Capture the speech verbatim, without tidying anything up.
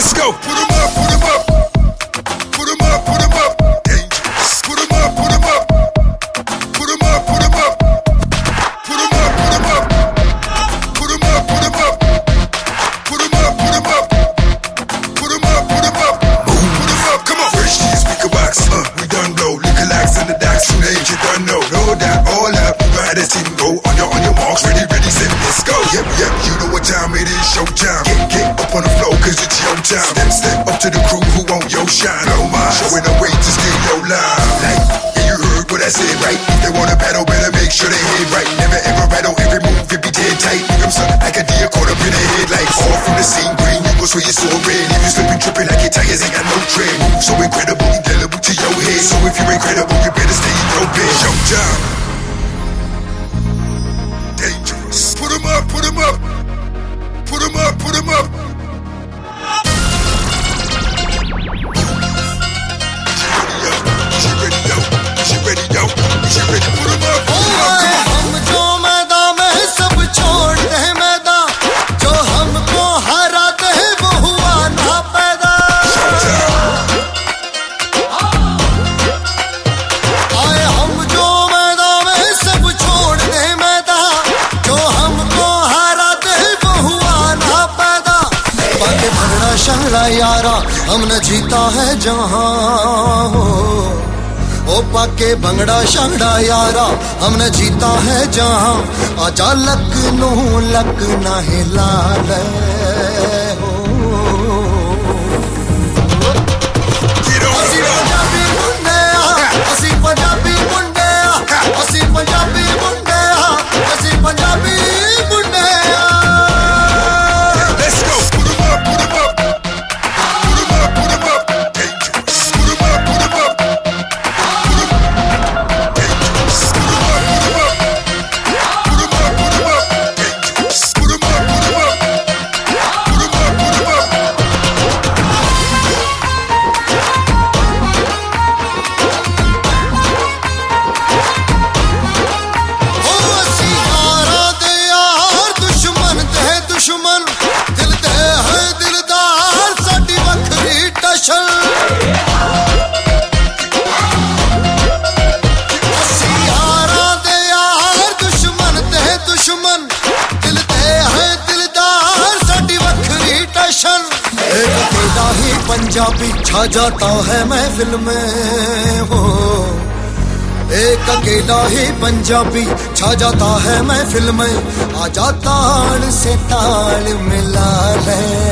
Let's go. Put 'em up, put 'em up. Put 'em up, put 'em up. Dangerous. Put 'em up, put 'em up. Put 'em up, put 'em up. Put 'em up, put 'em up. Put 'em up, put 'em up. Put 'em up, put 'em up. Put 'em up, put 'em up. Put 'em up, come on. Fresh to your speaker box. Uh, we done blow. Liquor locks in the docks. Too late, you done know. Know that all up. You know how this team go. On your, on your marks. Ready, ready, set, let's go. Yep, yep, you know what time it is. Showtime. Get, get up on the floor, cause it's your time. Step, step up to the crew who want your shine. No mind. Showing the way to steal your line. Like, yeah, you heard what I said, right? If they wanna battle, better make sure they head right. Never ever rattle, every move, it be dead tight. Leave them something like a deer caught up in the headlights. All from the scene, green, you go sway your sword red. If you slipping, tripping like your tires ain't got no tread. Move so incredible, indelible to your head. So if you're incredible, you better stay in your bed. Showtime. Dangerous. Put 'em up, put 'em up. Put 'em up, put 'em up. She ready, yo. She ready, yo. She ready, put 'em up, put 'em up. Come on. हम जो मैदान में सब छोड़ दे मैदान, जो हमको हराते हैं वो हुआ ना पैदा। आए हम जो मैदान में सब छोड़ दे मैदान, जो हमको हराते हैं वो हुआ ना पैदा। बाकी भगड़ा शंगड़ा यारा हमने जीता है जहां, ओ पाके भंगड़ा शंगड़ा यारा हमने जीता है जहां। आजा लखनऊ लखना हिला ले हो। असी पंजाबी मुंडे असी पंजाबी मुंडे असी पंजाबी मुंडे असी पंजाबी मुंडे। Let's go. Put 'em up, put 'em up. Put 'em up, put 'em up. Dangerous. Put 'em up, put 'em up. Put 'em dangerous. Put 'em up, put 'em up. Put 'em up, put 'em up. Dangerous. Put 'em up, put 'em up. Put 'em up, put 'em up. ओ असी यारा दे यार दुश्मन ते दुश्मन, दिल दे है दिलदार साडी वखरी टशन। असी यारा दे यार दुश्मन ते दुश्मन, दिल दे है दिलदार साडी वखरी टशन। एक अकेला ही पंजाबी छा जाता है महफिल में हो, एक अकेला ही पंजाबी छा जाता है महफिल में। आजा ताल से ताल मिला ले।